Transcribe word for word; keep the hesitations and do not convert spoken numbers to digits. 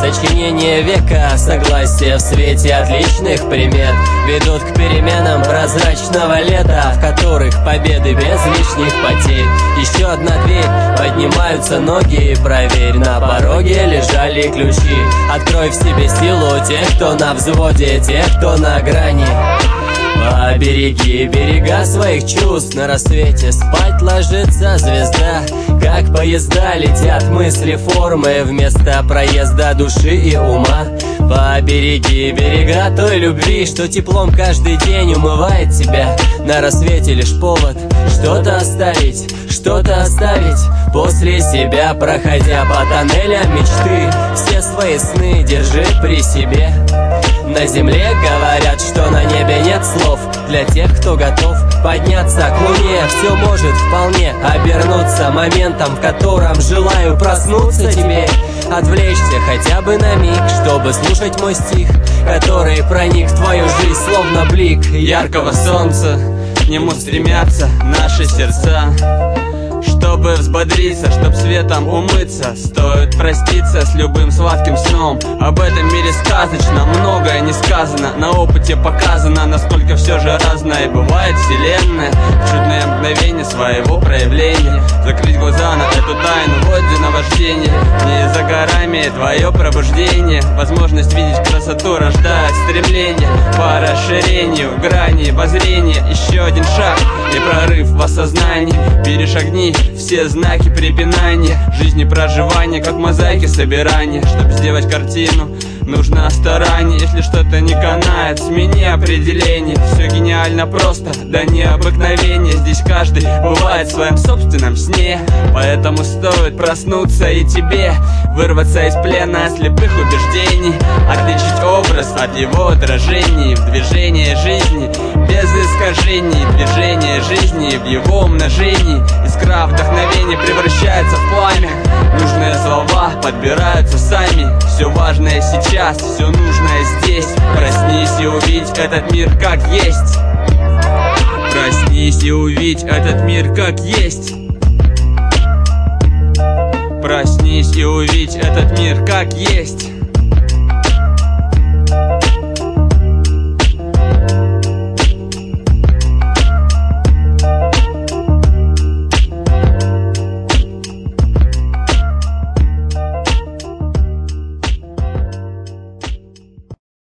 сочинение века. Согласие в свете отличных примет ведут к переменам прозрачного лета, в которых победы без лишних потерь. Еще одна дверь, поднимаются ноги, проверь, на пороге лежали ключи. Открой в себе силу тех, кто на взводе, тех, кто на грани. Побереги берега своих чувств, на рассвете спать ложится звезда. Как поезда летят мысли формы вместо проезда души и ума. Побереги берега той любви, что теплом каждый день умывает тебя. На рассвете лишь повод что-то оставить, что-то оставить после себя, проходя по тоннелям мечты. Все свои сны держи при себе. На земле говорят, что на небе нет слов для тех, кто готов подняться к луне. Все может вполне обернуться моментом, в котором желаю проснуться тебе. Отвлечься хотя бы на миг, чтобы слушать мой стих, который проник в твою жизнь, словно блик яркого солнца. К нему стремятся наши сердца, чтобы взбодриться, чтоб светом умыться. Стоит проститься с любым сладким сном. Об этом мире сказочно, многое не сказано. На опыте показано, насколько все же разное бывает вселенная. В чудное мгновение своего проявления закрыть глаза на эту тайну, вот где наваждение. Не за горами твое пробуждение. Возможность видеть красоту рождает стремление по расширению грани воззрения. Еще один шаг и прорыв в осознании. Перешагни все знаки препинания жизни, проживания, как мозаики собирания. Чтобы сделать картину, нужно старание. Если что-то не канает, смени определение. Все гениально просто, да необыкновение. Здесь каждый бывает в своем собственном сне. Поэтому стоит проснуться и тебе вырваться из плена слепых убеждений, отличить образ от его отражений в движении жизни без искажений. Движение жизни в его умножении. Искра вдохновения превращается в пламя. Нужные слова подбираются сами. Все важное сейчас, все нужное здесь. Проснись и увидь этот мир как есть. Проснись и увидь этот мир как есть. Проснись и увидь этот мир как есть.